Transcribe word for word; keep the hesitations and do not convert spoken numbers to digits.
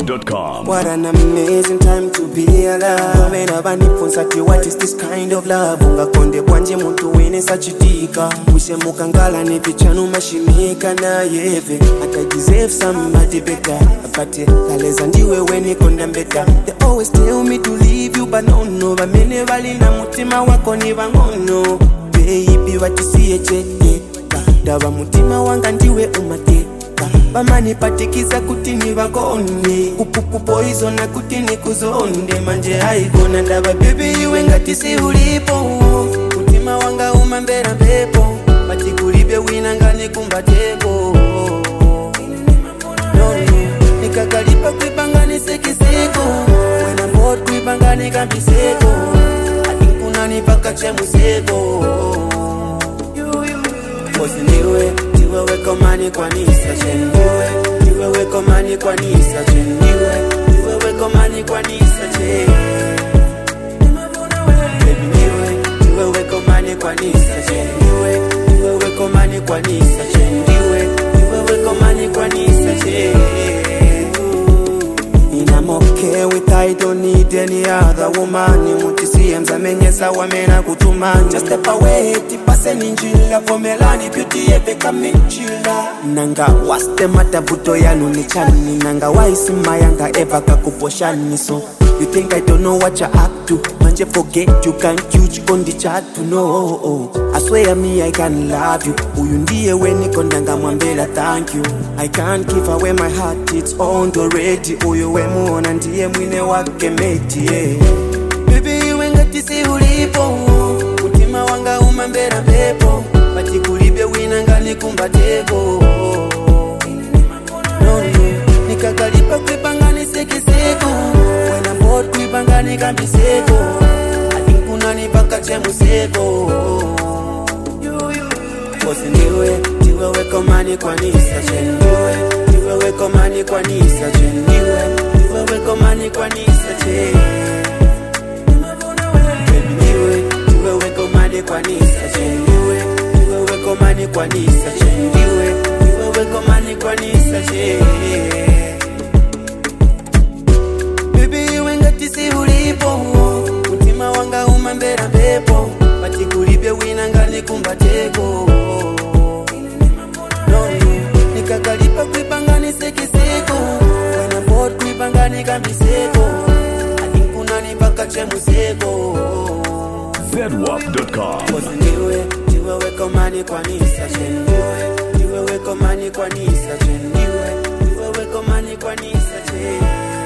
dot com. What an amazing time to be alive. When I banifunza what is this kind of love? Unga konde kwanje muntu wene sachitika. Wishe mukangala ni pichanu mashimika na yeve. I deserve somebody better. But kaleza ndiwe weni konda mbeta. They always tell me to leave you but no no. Bamene bali na mutima wako ni bangono. Baby what you see a cheke. Dava mutima wanga ndiwe umate. Bamani patikiza kutini wakone. Upupu poizo na kutini kuzonde. Manje haigona ndava baby iwe ngatisi ulipo. Mutima wanga umambera pepo. Patikuribe winangani kumbateko. No, nikakalipa kuipangani sekiseko. Wena mbot kuipangani kambiseko. Adikunani paka chemuseko. Kosi niwe, niwe weko mani kwa nisa chendiwe. Niwe weko mani kwa nisa chendiwe. Niwe weko mani kwa nisa che. Baby niwe, niwe weko mani kwa nisa chendiwe. Niwe weko mani kwa nisa chendiwe. Niwe weko mani kwa nisa che. And I'm okay with I don't need any other woman. Mutisi mzamenyesa wamena kutumani. Just step away, tipase ninjila. Pomelani beauty epe kamichila. Nanga waste matabuto yanu ni chani. Nanga waisi mayanga eva kakuposhani. So you think I don't know what you're up to? Manje forget you can't huge on the chat to know. I swear me I can love you. Uyundiye weni kondanga mwambela thank you. I can't give away my heart, it's on already. Uyo we muona ndiye mwine wake meti yeah. Baby iwe ngatisi ulipo. Mutima wanga umambera pepo. Patikuribe winangani kumbateko. No, no, nikakalipa kuipangani sekiseko. Wena mbot kuipangani kambiseko. Adikunani paka chemuseko. Kosi niwe, niwe weko mani kwa nisa chendiwe. Niwe weko mani kwa nisa chendiwe. Niwe weko mani kwa nisa che. Baby niwe, niwe weko mani kwa nisa chendiwe. Niwe weko mani kwa nisa chendiwe. Niwe weko mani kwa nisa che. Baby iwe ngatisi ulipo. Mutima wanga umambera pepo. Patikuribe winangani kumbateko. Nikakalipa kuipangani sekiseko. Wena mbot kuipangani kambiseko. Adikunani paka chemuseko. Zedwap dot com. Kosi niwe, niwe weko mani kwa nisa chendiwe. Niwe weko mani kwa nisa chendiwe. Niwe weko mani kwa nisa che.